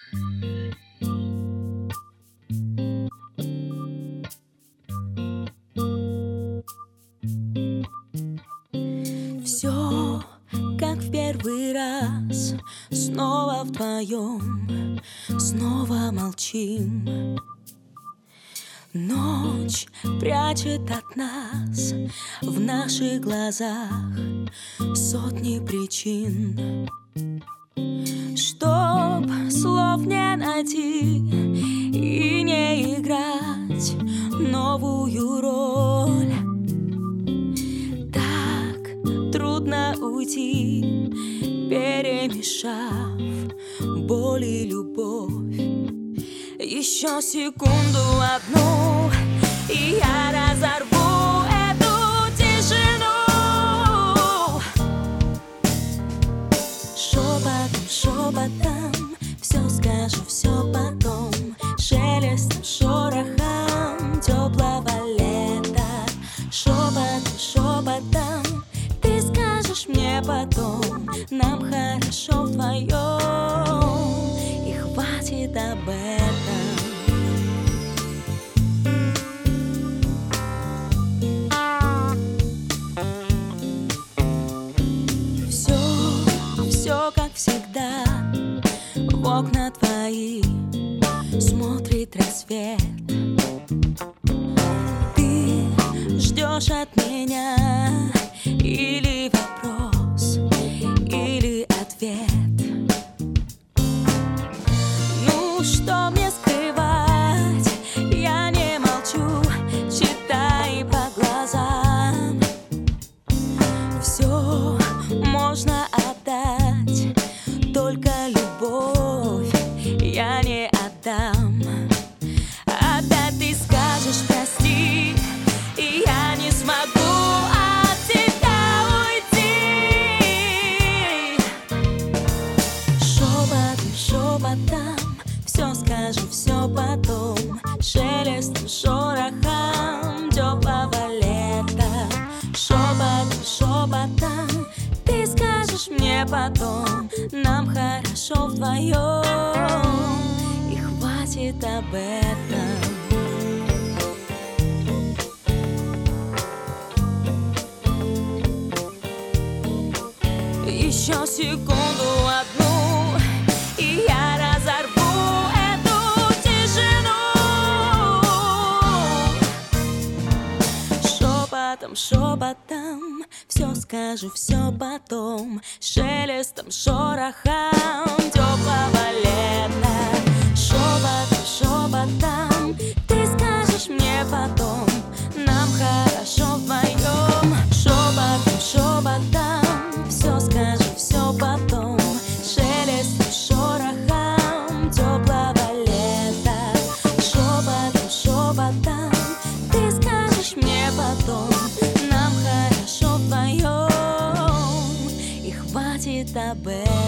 Все, как в первый раз, снова вдвоем, снова молчим. Ночь прячет от нас в наших глазах сотни причин, чтоб слов не найти и не играть новую роль. Так трудно уйти, перемешав боль и любовь. Еще секунду одну, и я разорву эту тишину. Шепотом, шепотом, все скажу, все потом, шелестом, шорохом теплого лета. Шепотом, шепотом, ты скажешь мне потом, нам хорошо вдвоем, и хватит об этом. Все как всегда, в окна твои смотрит рассвет. Ты ждешь от меня или вопрос, или ответ. Ну, что мне скрывать? Я не молчу, читай по глазам. Все можно отдать, только любовь я не отдам. Опять ты скажешь прости, и я не смогу от тебя уйти. Шепотом, шепотом, все скажу, все потом, шелестом, шорохом теплого лета. Шепотом, шепотом, ты скажешь мне потом, нам хорошо вдвоем, и хватит об этом. Еще секунду одну, и я разорву эту тишину. Шепотом, шепотом, все скажу, все потом, шелестом, шорохом теплого лета. Шепотом, шепотом, ты скажешь мне потом, нам хорошо вдвоем. Шепотом, шепотом, все скажу, все потом, шелестом, шорохом теплого лета. Шепотом, шепотом, ты скажешь мне потом, нам хорошо вдвоем, и хватит об этом.